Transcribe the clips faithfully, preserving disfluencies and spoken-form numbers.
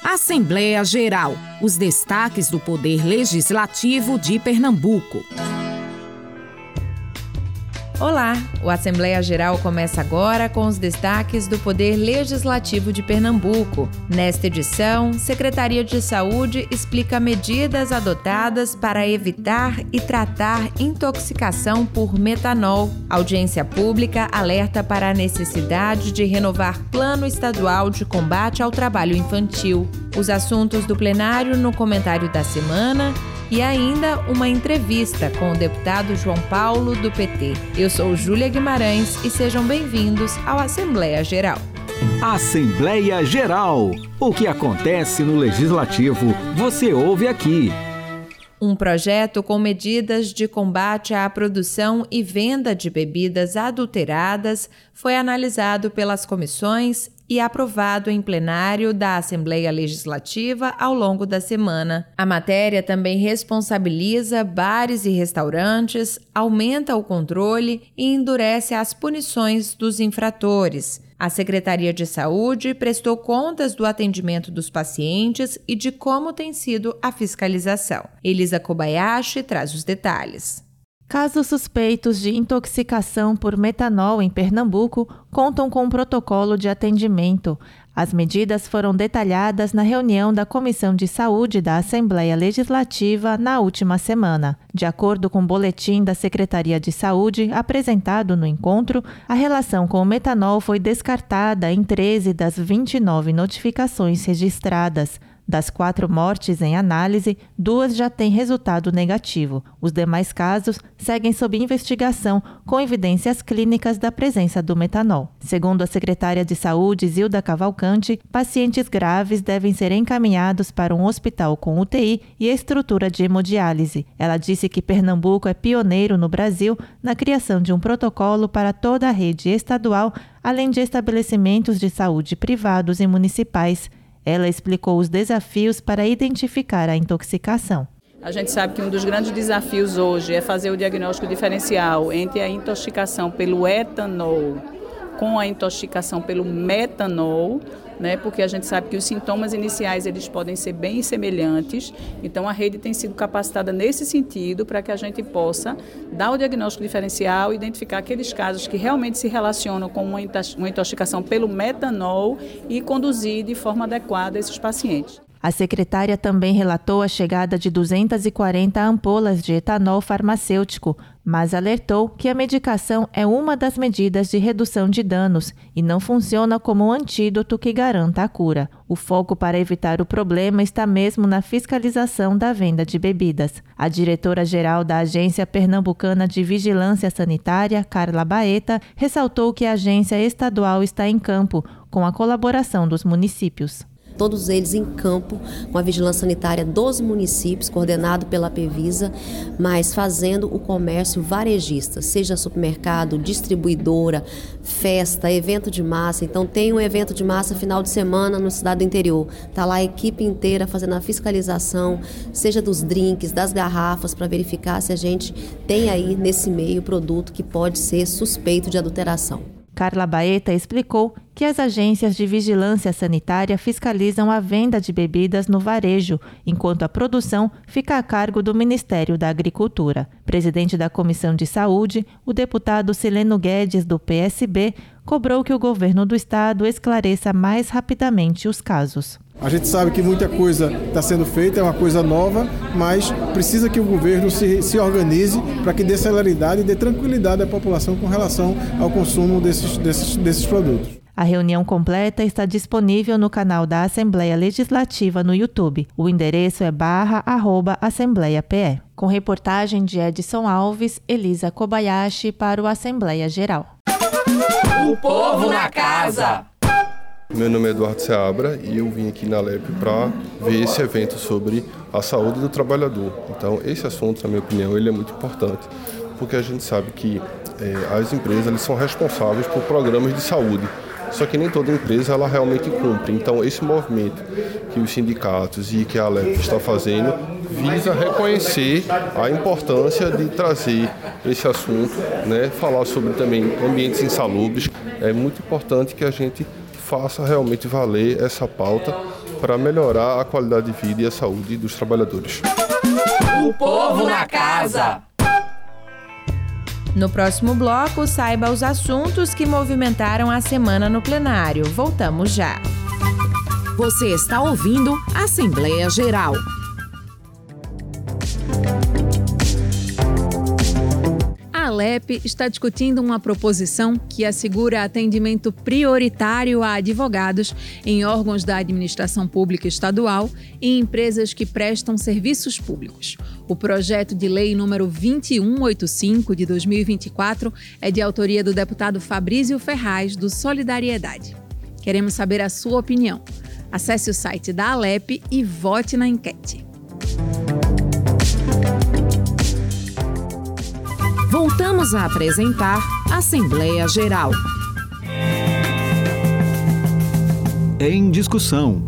Assembleia Geral. Os destaques do Poder Legislativo de Pernambuco. Olá, o Assembleia Geral começa agora com os destaques do Poder Legislativo de Pernambuco. Nesta edição, Secretaria de Saúde explica medidas adotadas para evitar e tratar intoxicação por metanol. Audiência pública alerta para a necessidade de renovar Plano Estadual de Combate ao Trabalho Infantil. Os assuntos do plenário no comentário da semana e ainda uma entrevista com o deputado João Paulo, do P T. Eu sou Júlia Guimarães e sejam bem-vindos ao Assembleia Geral. Assembleia Geral. O que acontece no Legislativo, você ouve aqui. Um projeto com medidas de combate à produção e venda de bebidas adulteradas foi analisado pelas comissões e aprovado em plenário da Assembleia Legislativa ao longo da semana. A matéria também responsabiliza bares e restaurantes, aumenta o controle e endurece as punições dos infratores. A Secretaria de Saúde prestou contas do atendimento dos pacientes e de como tem sido a fiscalização. Elisa Kobayashi traz os detalhes. Casos suspeitos de intoxicação por metanol em Pernambuco contam com um protocolo de atendimento. As medidas foram detalhadas na reunião da Comissão de Saúde da Assembleia Legislativa na última semana. De acordo com o boletim da Secretaria de Saúde apresentado no encontro, a relação com o metanol foi descartada em treze das vinte e nove notificações registradas. Das quatro mortes em análise, duas já têm resultado negativo. Os demais casos seguem sob investigação, com evidências clínicas da presença do metanol. Segundo a secretária de Saúde, Zilda Cavalcante, pacientes graves devem ser encaminhados para um hospital com U T I e estrutura de hemodiálise. Ela disse que Pernambuco é pioneiro no Brasil na criação de um protocolo para toda a rede estadual, além de estabelecimentos de saúde privados e municipais. Ela explicou os desafios para identificar a intoxicação. A gente sabe que um dos grandes desafios hoje é fazer o diagnóstico diferencial entre a intoxicação pelo etanol com a intoxicação pelo metanol, né? Porque a gente sabe que os sintomas iniciais eles podem ser bem semelhantes. Então a rede tem sido capacitada nesse sentido para que a gente possa dar o diagnóstico diferencial, identificar aqueles casos que realmente se relacionam com uma intoxicação pelo metanol e conduzir de forma adequada esses pacientes. A secretária também relatou a chegada de duzentas e quarenta ampolas de etanol farmacêutico, mas alertou que a medicação é uma das medidas de redução de danos e não funciona como um antídoto que garanta a cura. O foco para evitar o problema está mesmo na fiscalização da venda de bebidas. A diretora-geral da Agência Pernambucana de Vigilância Sanitária, Carla Baeta, ressaltou que a agência estadual está em campo, com a colaboração dos municípios. Todos eles em campo, com a vigilância sanitária dos municípios, coordenado pela Pevisa, mas fazendo o comércio varejista, seja supermercado, distribuidora, festa, evento de massa. Então tem um evento de massa final de semana no cidade do interior. Está lá a equipe inteira fazendo a fiscalização, seja dos drinks, das garrafas, para verificar se a gente tem aí nesse meio produto que pode ser suspeito de adulteração. Carla Baeta explicou que as agências de vigilância sanitária fiscalizam a venda de bebidas no varejo, enquanto a produção fica a cargo do Ministério da Agricultura. Presidente da Comissão de Saúde, o deputado Sileno Guedes, do P S B, cobrou que o governo do estado esclareça mais rapidamente os casos. A gente sabe que muita coisa está sendo feita, é uma coisa nova, mas precisa que o governo se, se organize para que dê celeridade e dê tranquilidade à população com relação ao consumo desses, desses, desses produtos. A reunião completa está disponível no canal da Assembleia Legislativa no YouTube. O endereço é barra arroba Assembleia P E. Com reportagem de Edson Alves, Elisa Kobayashi para o Assembleia Geral. O povo na casa! Meu nome é Eduardo Seabra e eu vim aqui na L E P para ver esse evento sobre a saúde do trabalhador. Então, esse assunto, na minha opinião, ele é muito importante, porque a gente sabe que é, as empresas eles são responsáveis por programas de saúde, só que nem toda empresa ela realmente cumpre. Então, esse movimento que os sindicatos e que a L E P está fazendo visa reconhecer a importância de trazer esse assunto, né, falar sobre também ambientes insalubres. É muito importante que a gente faça realmente valer essa pauta, para melhorar a qualidade de vida e a saúde dos trabalhadores. O povo na casa! No próximo bloco, saiba os assuntos que movimentaram a semana no plenário. Voltamos já. Você está ouvindo Assembleia Geral. A Alep está discutindo uma proposição que assegura atendimento prioritário a advogados em órgãos da administração pública estadual e em empresas que prestam serviços públicos. O projeto de lei número vinte e um oitenta e cinco de dois mil e vinte e quatro é de autoria do deputado Fabrício Ferraz, do Solidariedade. Queremos saber a sua opinião. Acesse o site da Alep e vote na enquete. Voltamos a apresentar Assembleia Geral. Em discussão.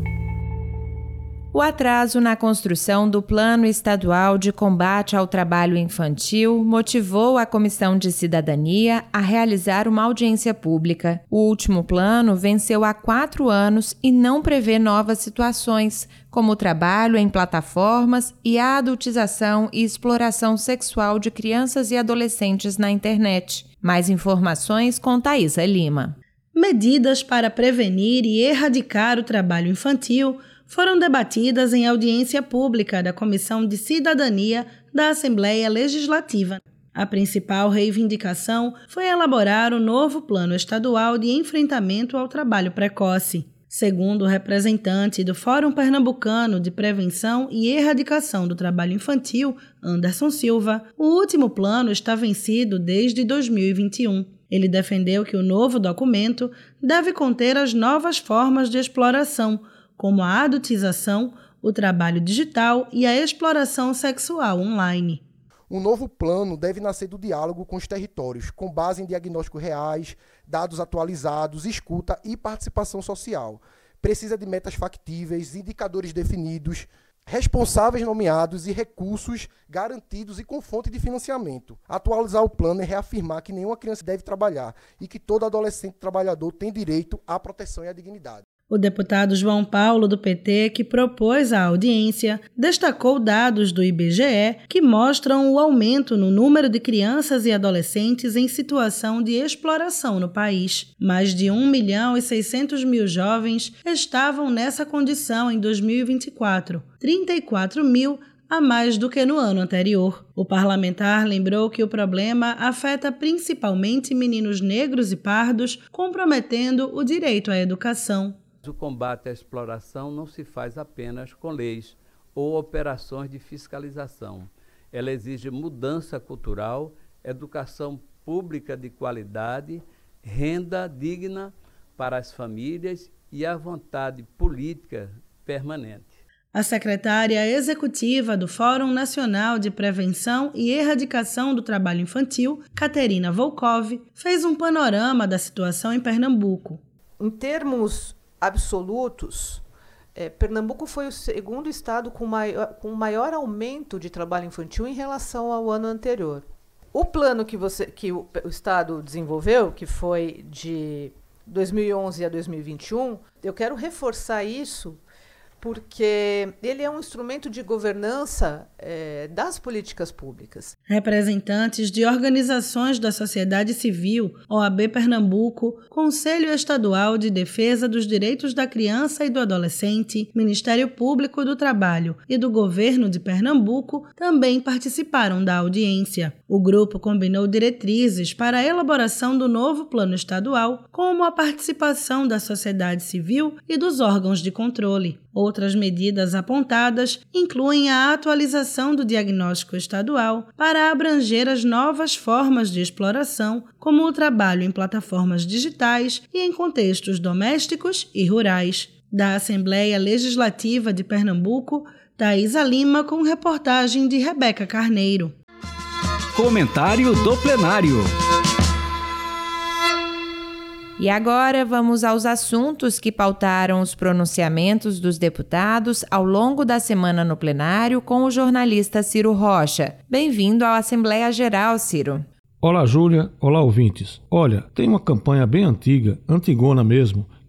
O atraso na construção do Plano Estadual de Combate ao Trabalho Infantil motivou a Comissão de Cidadania a realizar uma audiência pública. O último plano venceu há quatro anos e não prevê novas situações, como o trabalho em plataformas e a adultização e exploração sexual de crianças e adolescentes na internet. Mais informações com Thaisa Lima. Medidas para prevenir e erradicar o trabalho infantil foram debatidas em audiência pública da Comissão de Cidadania da Assembleia Legislativa. A principal reivindicação foi elaborar o novo Plano Estadual de Enfrentamento ao Trabalho Precoce. Segundo o representante do Fórum Pernambucano de Prevenção e Erradicação do Trabalho Infantil, Anderson Silva, o último plano está vencido desde dois mil e vinte e um. Ele defendeu que o novo documento deve conter as novas formas de exploração, como a adultização, o trabalho digital e a exploração sexual online. O novo plano deve nascer do diálogo com os territórios, com base em diagnósticos reais, dados atualizados, escuta e participação social. Precisa de metas factíveis, indicadores definidos, responsáveis nomeados e recursos garantidos e com fonte de financiamento. Atualizar o plano é reafirmar que nenhuma criança deve trabalhar e que todo adolescente trabalhador tem direito à proteção e à dignidade. O deputado João Paulo, do P T, que propôs a audiência, destacou dados do I B G E que mostram o aumento no número de crianças e adolescentes em situação de exploração no país. Mais de um milhão e seiscentos mil jovens estavam nessa condição em dois mil e vinte e quatro, trinta e quatro mil a mais do que no ano anterior. O parlamentar lembrou que o problema afeta principalmente meninos negros e pardos, comprometendo o direito à educação. O combate à exploração não se faz apenas com leis ou operações de fiscalização. Ela exige mudança cultural, educação pública de qualidade, renda digna para as famílias e a vontade política permanente. A secretária executiva do Fórum Nacional de Prevenção e Erradicação do Trabalho Infantil, Caterina Volkov, fez um panorama da situação em Pernambuco. Em termos absolutos, é, Pernambuco foi o segundo estado com maior, com maior aumento de trabalho infantil em relação ao ano anterior. O plano que, você, que o, o estado desenvolveu, que foi de dois mil e onze a dois mil e vinte e um, eu quero reforçar isso porque ele é um instrumento de governança é, das políticas públicas. Representantes de organizações da sociedade civil, O A B Pernambuco, Conselho Estadual de Defesa dos Direitos da Criança e do Adolescente, Ministério Público do Trabalho e do Governo de Pernambuco também participaram da audiência. O grupo combinou diretrizes para a elaboração do novo plano estadual, como a participação da sociedade civil e dos órgãos de controle. Outras medidas apontadas incluem a atualização do diagnóstico estadual para abranger as novas formas de exploração, como o trabalho em plataformas digitais e em contextos domésticos e rurais. Da Assembleia Legislativa de Pernambuco, Thaisa Lima com reportagem de Rebeca Carneiro. Comentário do plenário. E agora vamos aos assuntos que pautaram os pronunciamentos dos deputados ao longo da semana no plenário com o jornalista Ciro Rocha. Bem-vindo à Assembleia Geral, Ciro. Olá, Júlia. Olá, ouvintes. Olha, tem uma campanha bem antiga, antigona mesmo,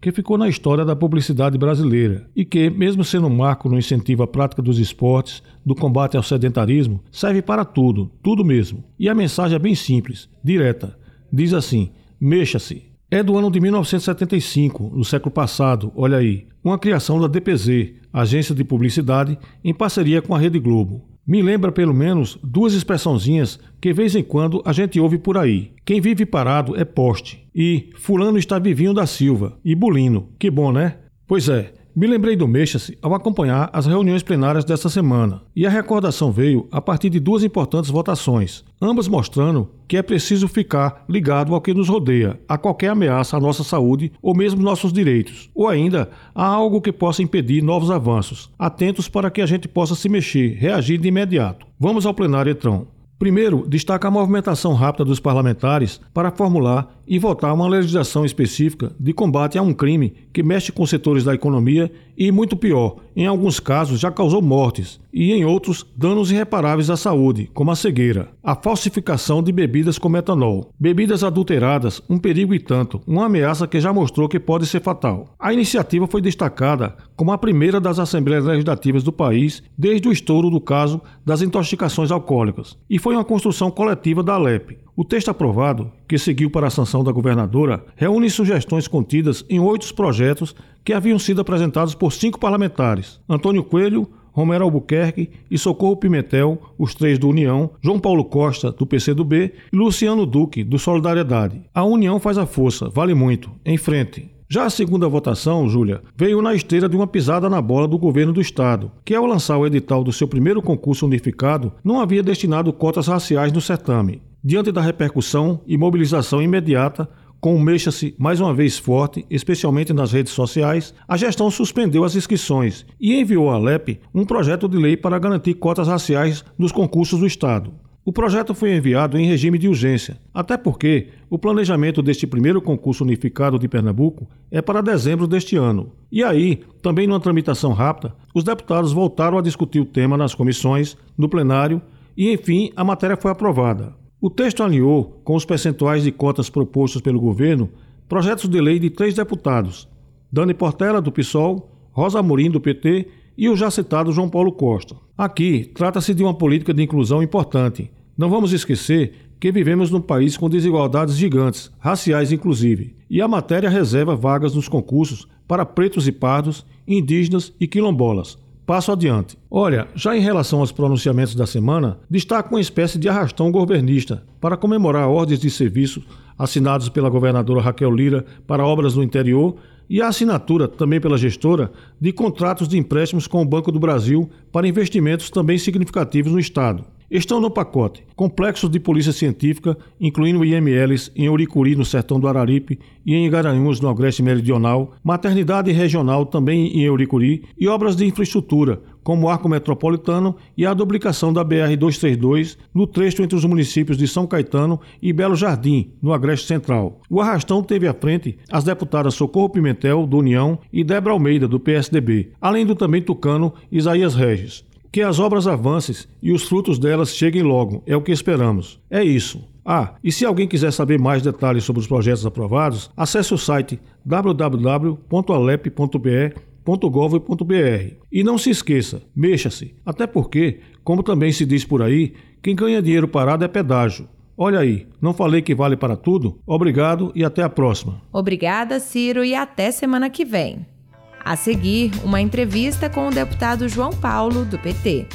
que ficou na história da publicidade brasileira e que, mesmo sendo um marco no incentivo à prática dos esportes, do combate ao sedentarismo, serve para tudo, tudo mesmo. E a mensagem é bem simples, direta. Diz assim: mexa-se. É do ano de mil novecentos e setenta e cinco, no século passado, olha aí, uma criação da D P Z, Agência de Publicidade, em parceria com a Rede Globo. Me lembra pelo menos duas expressãozinhas que de vez em quando a gente ouve por aí. Quem vive parado é poste. E fulano está vivinho da Silva. E bulino. Que bom, né? Pois é. Me lembrei do Mexa-se ao acompanhar as reuniões plenárias desta semana, e a recordação veio a partir de duas importantes votações, ambas mostrando que é preciso ficar ligado ao que nos rodeia, a qualquer ameaça à nossa saúde ou mesmo nossos direitos, ou ainda a algo que possa impedir novos avanços, atentos para que a gente possa se mexer, reagir de imediato. Vamos ao plenário, então. Primeiro, destaca a movimentação rápida dos parlamentares para formular e votar uma legislação específica de combate a um crime que mexe com setores da economia e, muito pior, em alguns casos já causou mortes e, em outros, danos irreparáveis à saúde, como a cegueira. A falsificação de bebidas com metanol. Bebidas adulteradas, um perigo e tanto, uma ameaça que já mostrou que pode ser fatal. A iniciativa foi destacada como a primeira das Assembleias Legislativas do país desde o estouro do caso das intoxicações alcoólicas e foi uma construção coletiva da Alep. O texto aprovado, que seguiu para a sanção da governadora, reúne sugestões contidas em oito projetos que haviam sido apresentados por cinco parlamentares: Antônio Coelho, Romero Albuquerque e Socorro Pimentel, os três do União, João Paulo Costa, do P C do B e Luciano Duque, do Solidariedade. A União faz a força, vale muito, em frente. Já a segunda votação, Júlia, veio na esteira de uma pisada na bola do governo do estado, que ao lançar o edital do seu primeiro concurso unificado, não havia destinado cotas raciais no certame. Diante da repercussão e mobilização imediata, com o Mexa-se mais uma vez forte, especialmente nas redes sociais, a gestão suspendeu as inscrições e enviou à Alep um projeto de lei para garantir cotas raciais nos concursos do estado. O projeto foi enviado em regime de urgência, até porque o planejamento deste primeiro concurso unificado de Pernambuco é para dezembro deste ano. E aí, também numa tramitação rápida, os deputados voltaram a discutir o tema nas comissões, no plenário e, enfim, a matéria foi aprovada. O texto alinhou, com os percentuais de cotas propostos pelo governo, projetos de lei de três deputados: Dani Portela, do PSOL, Rosa Amorim, do P T e o já citado João Paulo Costa. Aqui, trata-se de uma política de inclusão importante. Não vamos esquecer que vivemos num país com desigualdades gigantes, raciais inclusive, e a matéria reserva vagas nos concursos para pretos e pardos, indígenas e quilombolas. Passo adiante. Olha, já em relação aos pronunciamentos da semana, destaca uma espécie de arrastão governista para comemorar ordens de serviço assinados pela governadora Raquel Lira para obras no interior e a assinatura, também pela gestora, de contratos de empréstimos com o Banco do Brasil para investimentos também significativos no estado. Estão no pacote complexos de polícia científica, incluindo I M Ls em Uricuri, no sertão do Araripe, e em Garanhuns, no Agreste Meridional, maternidade regional também em Uricuri e obras de infraestrutura, como o Arco Metropolitano e a duplicação da B R duzentos e trinta e dois no trecho entre os municípios de São Caetano e Belo Jardim, no Agreste Central. O arrastão teve à frente as deputadas Socorro Pimentel, do União, e Débora Almeida, do P S D B, além do também tucano Isaías Regis. Que as obras avancem e os frutos delas cheguem logo, é o que esperamos. É isso. Ah, e se alguém quiser saber mais detalhes sobre os projetos aprovados, acesse o site w w w ponto alep ponto b r ponto gov ponto b r. E não se esqueça, mexa-se, até porque, como também se diz por aí, quem ganha dinheiro parado é pedágio. Olha aí, não falei que vale para tudo? Obrigado e até a próxima. Obrigada, Ciro, e até semana que vem. A seguir, uma entrevista com o deputado João Paulo, do P T.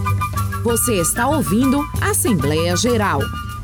Você está ouvindo Assembleia Geral.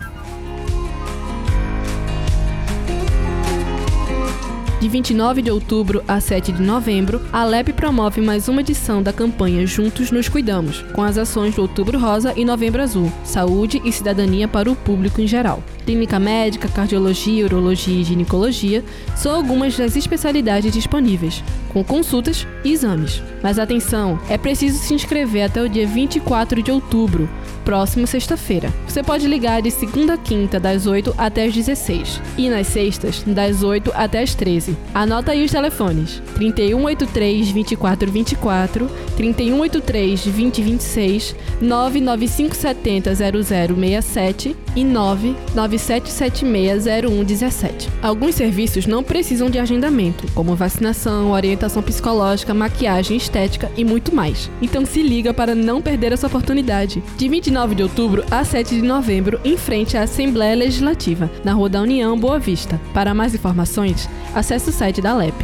De vinte e nove de outubro a sete de novembro, a Alep promove mais uma edição da campanha Juntos Nos Cuidamos, com as ações do Outubro Rosa e Novembro Azul, saúde e cidadania para o público em geral. Clínica médica, cardiologia, urologia e ginecologia são algumas das especialidades disponíveis, com consultas e exames. Mas atenção, é preciso se inscrever até o dia vinte e quatro de outubro, próximo sexta-feira. Você pode ligar de segunda a quinta, das oito até as dezesseis, e nas sextas, das oito até as treze. Alep. Anota aí os telefones: trinta e um oitenta e três, vinte e quatro vinte e quatro, trinta e um oitenta e três, vinte vinte e seis, nove nove cinco sete zero zero zero seis sete e nove nove sete sete seis zero um um sete. Alguns serviços não precisam de agendamento, como vacinação, orientação psicológica, maquiagem, estética e muito mais. Então se liga para não perder essa oportunidade. De vinte e nove de outubro a sete de novembro, em frente à Assembleia Legislativa, na Rua da União, Boa Vista. Para mais informações, acesse o site da Alep.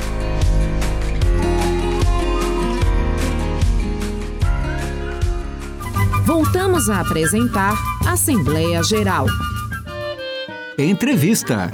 Voltamos a apresentar Assembleia Geral. Entrevista.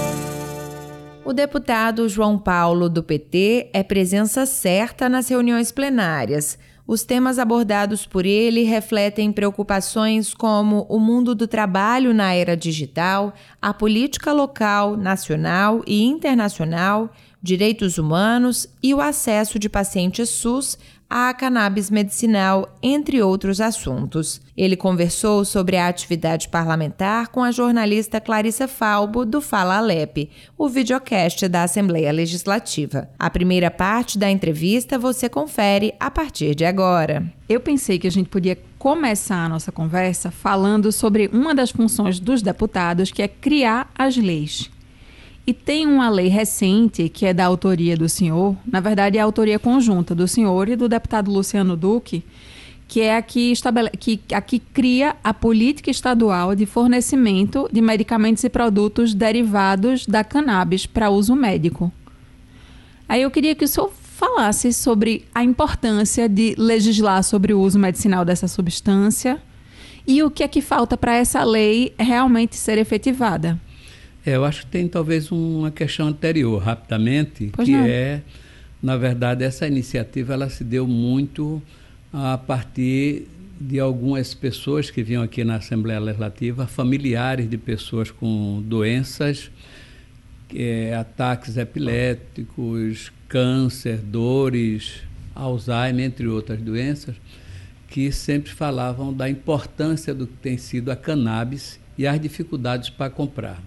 O deputado João Paulo, do P T, é presença certa nas reuniões plenárias. Os temas abordados por ele refletem preocupações como o mundo do trabalho na era digital, a política local, nacional e internacional, direitos humanos e o acesso de pacientes SUS à cannabis medicinal, entre outros assuntos. Ele conversou sobre a atividade parlamentar com a jornalista Clarissa Falbo, do Fala Alep, o videocast da Assembleia Legislativa. A primeira parte da entrevista você confere a partir de agora. Eu pensei que a gente podia começar a nossa conversa falando sobre uma das funções dos deputados, que é criar as leis. E tem uma lei recente, que é da autoria do senhor, na verdade é a autoria conjunta do senhor e do deputado Luciano Duque, que é a que, estabele... que, a que cria a política estadual de fornecimento de medicamentos e produtos derivados da cannabis para uso médico. Aí eu queria que o senhor falasse sobre a importância de legislar sobre o uso medicinal dessa substância e o que é que falta para essa lei realmente ser efetivada. É, eu acho que tem talvez uma questão anterior, rapidamente, pois que não. é, na verdade, essa iniciativa ela se deu muito a partir de algumas pessoas que vinham aqui na Assembleia Legislativa, familiares de pessoas com doenças, é, ataques epiléticos, câncer, dores, Alzheimer, entre outras doenças, que sempre falavam da importância do que tem sido a cannabis e as dificuldades para comprar,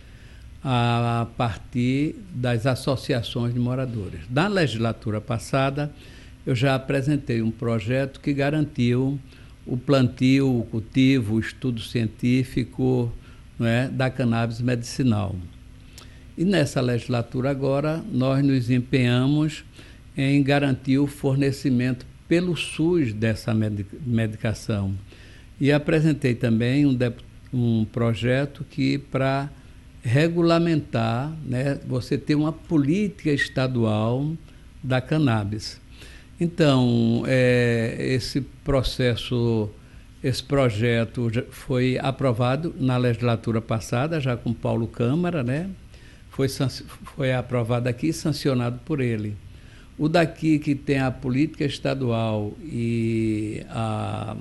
a partir das associações de moradores. Na legislatura passada, eu já apresentei um projeto que garantiu o plantio, o cultivo, o estudo científico, não é, da cannabis medicinal. E nessa legislatura agora, nós nos empenhamos em garantir o fornecimento pelo SUS dessa medicação. E apresentei também um, um projeto que, para regulamentar, né, você ter uma política estadual da cannabis. Então, é, esse processo, esse projeto já foi aprovado na legislatura passada, já com Paulo Câmara, né? Foi, foi aprovado aqui e sancionado por ele. O daqui, que tem a política estadual e a,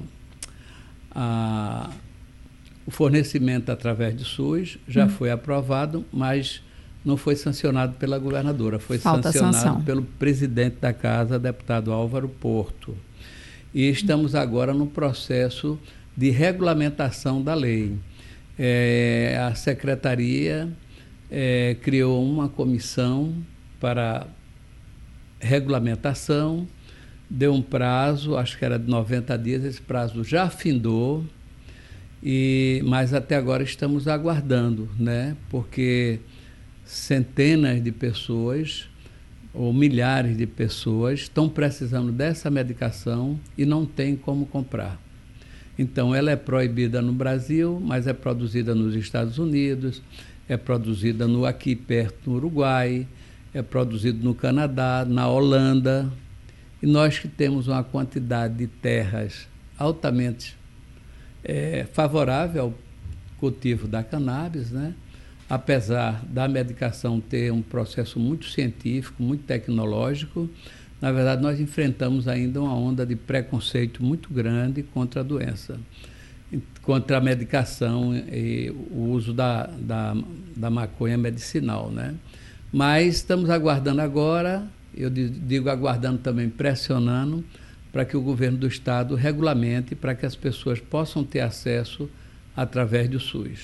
a o fornecimento através do SUS já hum. foi aprovado, mas não foi sancionado pela governadora, foi Falta sancionado sanção. pelo presidente da casa, deputado Álvaro Porto. E estamos agora no processo de regulamentação da lei. É, a secretaria é, criou uma comissão para regulamentação, deu um prazo, acho que era de noventa dias, esse prazo já findou. E, mas até agora estamos aguardando, né? Porque centenas de pessoas ou milhares de pessoas estão precisando dessa medicação e não tem como comprar. Então, ela é proibida no Brasil, mas é produzida nos Estados Unidos, é produzida no, aqui perto no Uruguai, é produzido no Canadá, na Holanda. E nós que temos uma quantidade de terras altamente É, favorável ao cultivo da cannabis, né? Apesar da medicação ter um processo muito científico, muito tecnológico, na verdade nós enfrentamos ainda uma onda de preconceito muito grande contra a doença, contra a medicação e o uso da, da, da maconha medicinal, né? Mas estamos aguardando agora, eu digo aguardando também, pressionando, para que o governo do estado regulamente, para que as pessoas possam ter acesso através do SUS.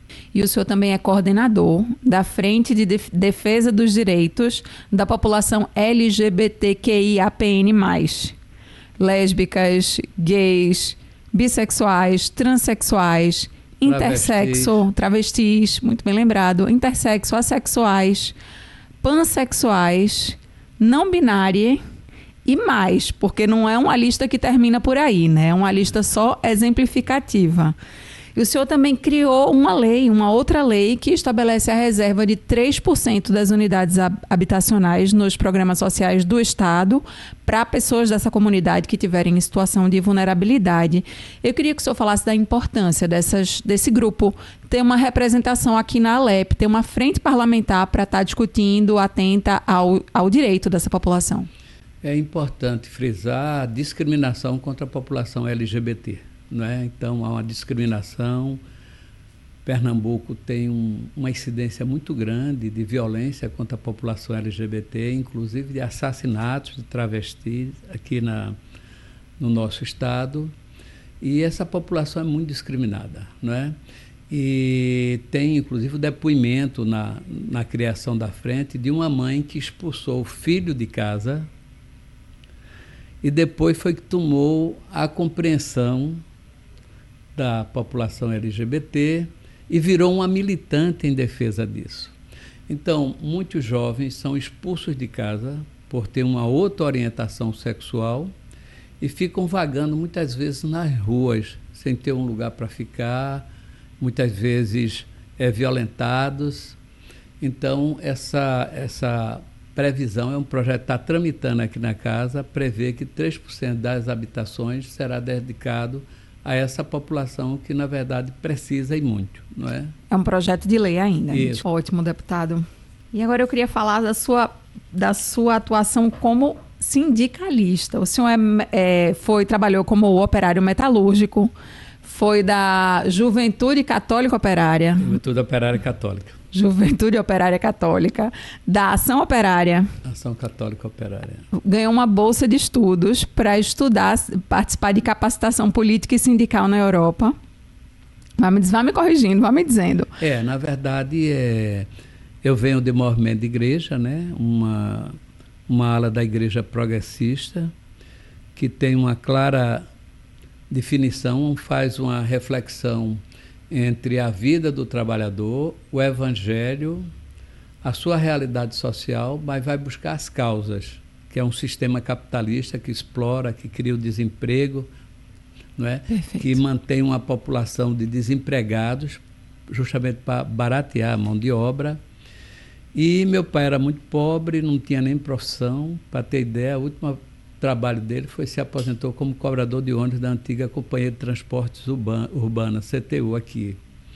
E o senhor também é coordenador da Frente de Defesa dos Direitos da População L G B T Q I A P N mais. Lésbicas, gays, bissexuais, transexuais, intersexo, travestis, muito bem lembrado, intersexo, assexuais, pansexuais, não binária e mais, porque não é uma lista que termina por aí, né? É uma lista só exemplificativa. E o senhor também criou uma lei, uma outra lei, que estabelece a reserva de três por cento das unidades habitacionais nos programas sociais do Estado para pessoas dessa comunidade que tiverem em situação de vulnerabilidade. Eu queria que o senhor falasse da importância dessas, desse grupo ter uma representação aqui na Alep, ter uma frente parlamentar para estar discutindo, atenta ao, ao direito dessa população. É importante frisar a discriminação contra a população L G B T. Não é? Então, há uma discriminação. Pernambuco tem um, uma incidência muito grande de violência contra a população L G B T, inclusive de assassinatos de travestis aqui na, no nosso estado. E essa população é muito discriminada. Não é? E tem, inclusive, o depoimento na, na criação da frente de uma mãe que expulsou o filho de casa e depois foi que tomou a compreensão da população L G B T e virou uma militante em defesa disso. Então, muitos jovens são expulsos de casa por ter uma outra orientação sexual e ficam vagando muitas vezes nas ruas, sem ter um lugar para ficar, muitas vezes é, violentados. Então, essa, essa previsão é um projeto que está tramitando aqui na casa, prevê que três por cento das habitações será dedicado a essa população que, na verdade, precisa e muito, não é? É um projeto de lei ainda. Isso. Ótimo, deputado. E agora eu queria falar da sua, da sua atuação como sindicalista. O senhor é, é, foi, trabalhou como operário metalúrgico, foi da Juventude Católica Operária. Juventude Operária Católica. Juventude Operária Católica, da Ação Operária. Ação Católica Operária. Ganhou uma bolsa de estudos para estudar, participar de capacitação política e sindical na Europa. Vai me, vai me corrigindo, vai me dizendo. É, na verdade, é, eu venho de movimento de igreja, né? uma, uma ala da igreja progressista, que tem uma clara definição, faz uma reflexão entre a vida do trabalhador, o evangelho, a sua realidade social, mas vai buscar as causas, que é um sistema capitalista que explora, que cria o desemprego, não é? Que mantém uma população de desempregados, justamente para baratear a mão de obra. E meu pai era muito pobre, não tinha nem profissão. Para ter ideia, o último trabalho dele foi se aposentou como cobrador de ônibus da antiga Companhia de Transportes Urbana, C T U, aqui.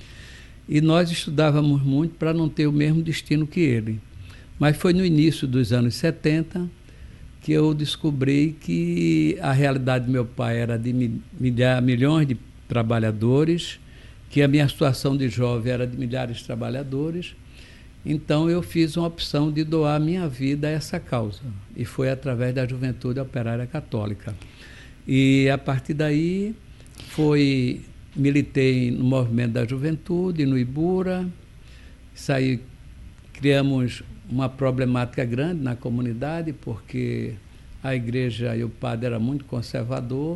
E nós estudávamos muito para não ter o mesmo destino que ele. Mas foi no início dos anos setenta que eu descobri que a realidade do meu pai era de milha, milhões de trabalhadores, que a minha situação de jovem era de milhares de trabalhadores. Então eu fiz uma opção de doar minha vida a essa causa, e foi através da Juventude Operária Católica. E a partir daí foi, militei no movimento da juventude, no Ibura, saí, criamos uma problemática grande na comunidade, porque a igreja e o padre eram muito conservador,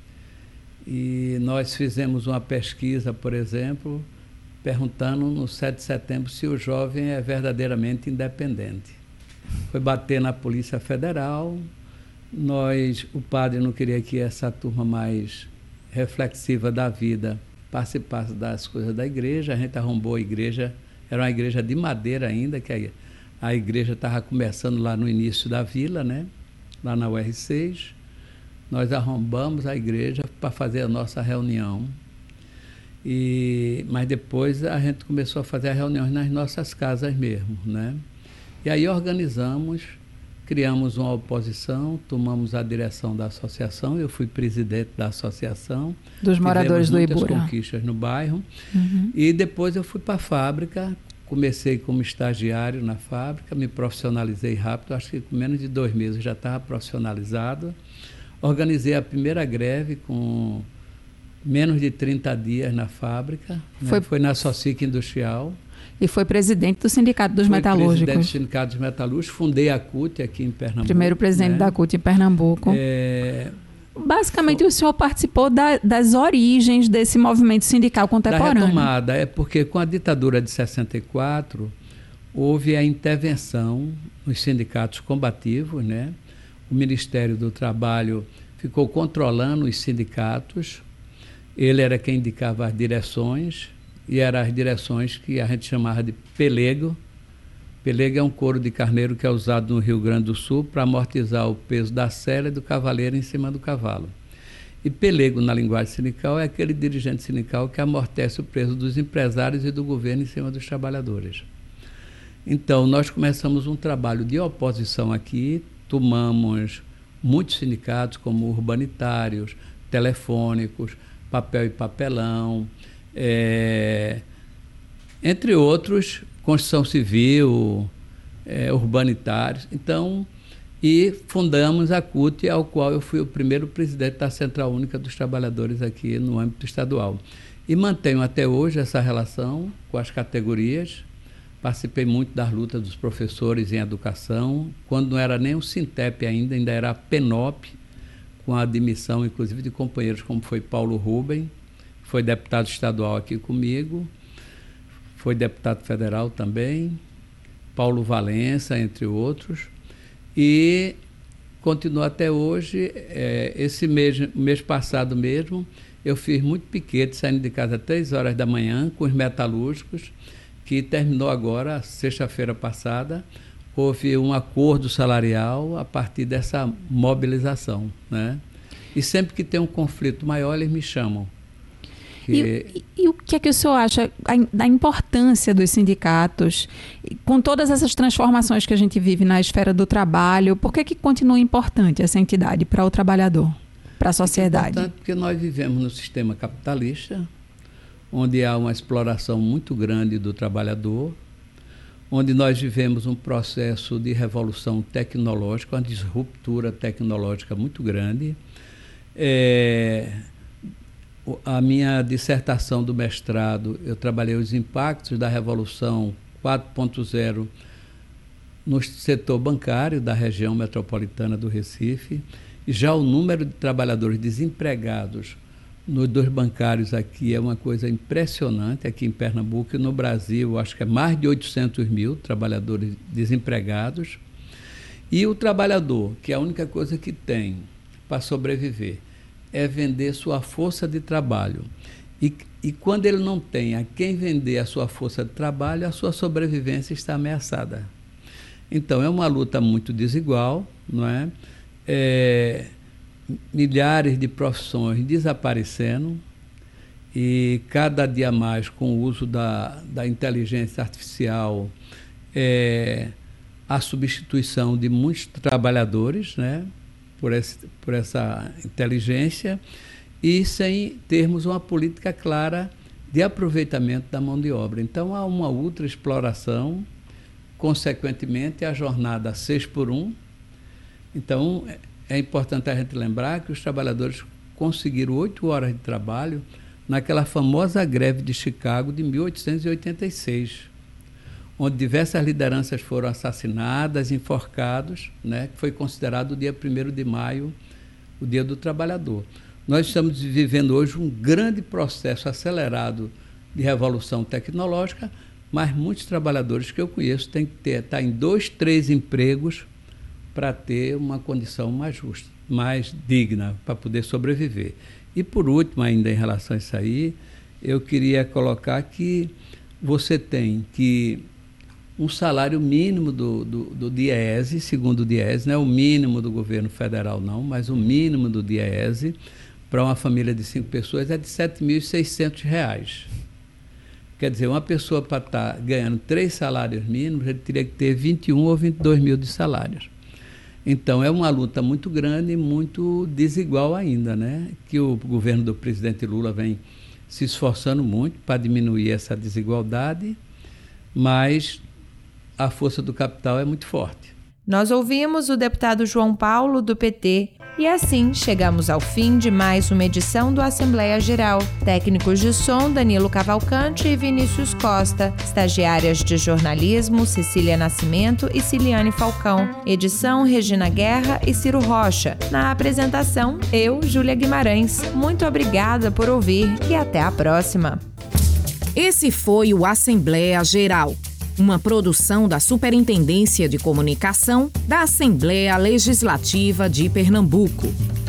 e nós fizemos uma pesquisa, por exemplo, perguntando no sete de setembro se o jovem é verdadeiramente independente. Foi bater na Polícia Federal, nós, o padre não queria que essa turma mais reflexiva da vida participasse das coisas da igreja, a gente arrombou a igreja, era uma igreja de madeira ainda, que a, a igreja estava começando lá no início da vila, né? Lá na U R seis, nós arrombamos a igreja para fazer a nossa reunião. E, mas depois a gente começou a fazer as reuniões nas nossas casas mesmo, né? E aí organizamos, criamos uma oposição, tomamos a direção da associação, eu fui presidente da associação. Dos moradores do Ibura. Tivemos muitas conquistas no bairro. Uhum. E depois eu fui para a fábrica, comecei como estagiário na fábrica, me profissionalizei rápido, acho que com menos de dois meses já estava profissionalizado. Organizei a primeira greve com menos de trinta dias na fábrica, foi, né? Foi na Socic Industrial. E foi presidente do Sindicato dos Fui Metalúrgicos. presidente do Sindicato dos Metalúrgicos, fundei a C U T aqui em Pernambuco. Primeiro presidente, né, da C U T em Pernambuco. É... Basicamente, o senhor participou da, das origens desse movimento sindical contemporâneo. Da retomada, é porque com a ditadura de sessenta e quatro, houve a intervenção nos sindicatos combativos, né? O Ministério do Trabalho ficou controlando os sindicatos, ele era quem indicava as direções, e eram as direções que a gente chamava de pelego. Pelego é um couro de carneiro que é usado no Rio Grande do Sul para amortizar o peso da sela e do cavaleiro em cima do cavalo. E pelego, na linguagem sindical, é aquele dirigente sindical que amortece o peso dos empresários e do governo em cima dos trabalhadores. Então, nós começamos um trabalho de oposição aqui, tomamos muitos sindicatos, como urbanitários, telefônicos, papel e papelão, é, entre outros, construção civil, é, urbanitários. Então, e fundamos a C U T, ao qual eu fui o primeiro presidente da Central Única dos Trabalhadores aqui no âmbito estadual. E mantenho até hoje essa relação com as categorias. Participei muito das lutas dos professores em educação, quando não era nem o Sintep ainda, ainda era a Penop, com a admissão, inclusive, de companheiros como foi Paulo Rubem, foi deputado estadual aqui comigo, foi deputado federal também, Paulo Valença, entre outros, e continua até hoje. É, esse mês, mês passado mesmo, eu fiz muito piquete, saindo de casa às três horas da manhã, com os metalúrgicos, que terminou agora, sexta-feira passada. Houve um acordo salarial a partir dessa mobilização, né? E sempre que tem um conflito maior, eles me chamam. Que... E, e, e o que é que o senhor acha da importância dos sindicatos, com todas essas transformações que a gente vive na esfera do trabalho, por que que continua importante essa entidade para o trabalhador, para a sociedade? É importante porque nós vivemos no sistema capitalista, onde há uma exploração muito grande do trabalhador, onde nós vivemos um processo de revolução tecnológica, uma disruptura tecnológica muito grande. É, a minha dissertação do mestrado, eu trabalhei os impactos da Revolução quatro ponto zero no setor bancário da região metropolitana do Recife, e já o número de trabalhadores desempregados nos dois bancários aqui é uma coisa impressionante, aqui em Pernambuco e no Brasil, acho que é mais de oitocentos mil trabalhadores desempregados. E o trabalhador, que é a única coisa que tem para sobreviver, é vender sua força de trabalho. E, e quando ele não tem a quem vender a sua força de trabalho, a sua sobrevivência está ameaçada. Então, é uma luta muito desigual, não é? É... milhares de profissões desaparecendo, e cada dia mais com o uso da, da inteligência artificial, é, a substituição de muitos trabalhadores, né, por, esse, por essa inteligência, e sem termos uma política clara de aproveitamento da mão de obra. Então há uma ultra exploração, consequentemente a jornada seis por um. Então é importante a gente lembrar que os trabalhadores conseguiram oito horas de trabalho naquela famosa greve de Chicago de mil oitocentos e oitenta e seis, onde diversas lideranças foram assassinadas, enforcados, né, que foi considerado o dia primeiro de maio, o Dia do Trabalhador. Nós estamos vivendo hoje um grande processo acelerado de revolução tecnológica, mas muitos trabalhadores que eu conheço têm que ter, estar em dois, três empregos para ter uma condição mais justa, mais digna, para poder sobreviver. E, por último, ainda em relação a isso aí, eu queria colocar que você tem que um salário mínimo do, do, do DIEESE, segundo o DIEESE, não é o mínimo do governo federal não, mas o mínimo do DIEESE para uma família de cinco pessoas é de sete mil e seiscentos reais. Quer dizer, uma pessoa para estar ganhando três salários mínimos, ele teria que ter vinte e um ou vinte e dois mil de salários. Então, é uma luta muito grande e muito desigual ainda, né? Que o governo do presidente Lula vem se esforçando muito para diminuir essa desigualdade, mas a força do capital é muito forte. Nós ouvimos o deputado João Paulo, do P T, E assim chegamos ao fim de mais uma edição do Assembleia Geral. Técnicos de som Danilo Cavalcante e Vinícius Costa. Estagiárias de jornalismo Cecília Nascimento e Ciliane Falcão. Edição Regina Guerra e Ciro Rocha. Na apresentação, eu, Júlia Guimarães. Muito obrigada por ouvir e até a próxima. Esse foi o Assembleia Geral, uma produção da Superintendência de Comunicação da Assembleia Legislativa de Pernambuco.